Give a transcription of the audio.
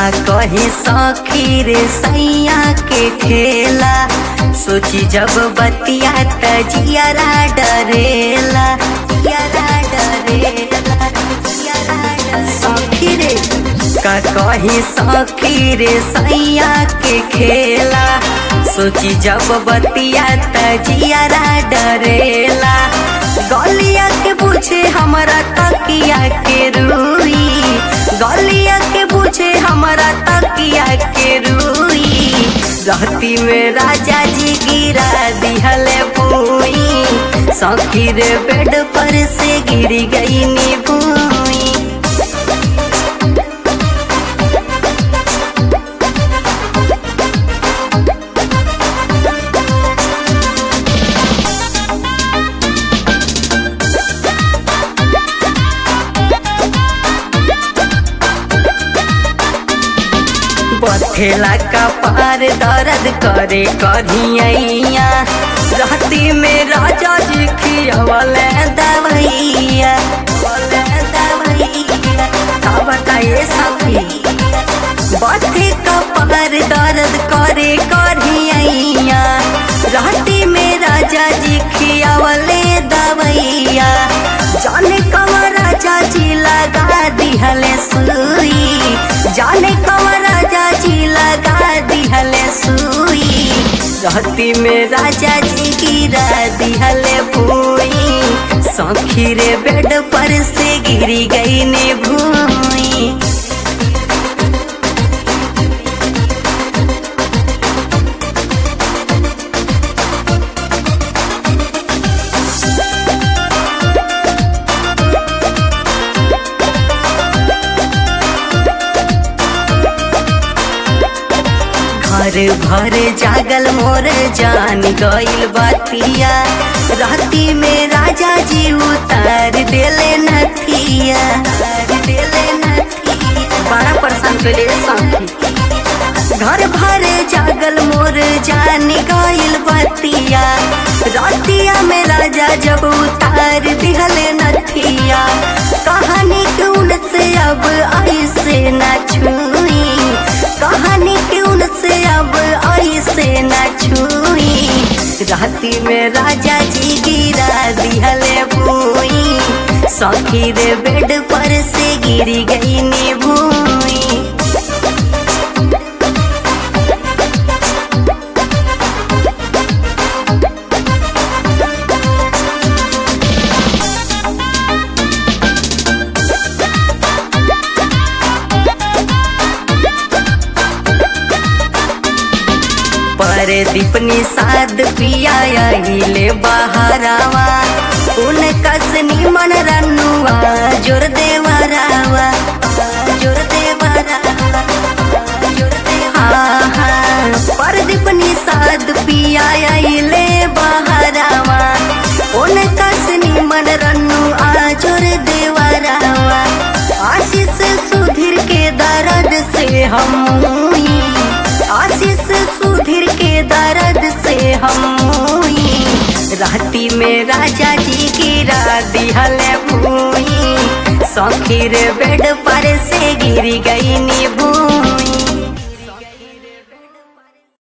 का कही सखी रे सैया के खेला, सोची जब बतिया तजियारा डरेला, सखी रे का कही सखी रे सैया के खेला, सोची जब बतिया तजियारा डरेला। गलिया के पूछे हमारा तकिया के रूई, गलिया के पूछे हमारा तकिया के रूई, रहती में राजा जी गिरा दिहले भूई, सखी रे बेड पर से गिर गई नी भूई। बथेला का पार दर्द करे करिया, रहती में राजा जी खियावले दवैया, का बताइए सखी। बथे का पार दर्द करे करिया, रहती में राजा जी खियावले दवैया, जाने कमर राजा जी लगा दिहले सुई, जाने कमर राजा जी लगा दिहले सुई, रहती में राजा जी गिरा दिहले भूई, सखी रे बेड पर से गिरी गई ने भूई। घर भर जागल मोर जान गइल बतिया, राती में राजा जी उतार देले नथिया, बड़ा परेशान कइले सखी। घर भर जागल मोर जान गइल बतिया, रातिया में राजा जब उतार दिहले नथिया, कहानी क्यों से अब ऐसे न छुई, कहानी क्यों से अब ऐसे न छुई, राती में राजा जी गिरा दिहले भूई, सखी रे बेड पर से गिरी गई नी भूई। पर दीपनी साध पिया ले बहारावा, उन कसनी मन रनुआ जोर देवरावा, जोर देवरावा, हाँ। पर दीपनी साध पिया ले बहारावा, उन कसनी मन रनुआ जोर देवरावा, आशीष सुधीर के दर्द से हम, आशीष सुधीर के दर्द से हम, राती में राजा जी गिरा दिहले भूई, सखी रे बेड पर से गिर गई नी भूई।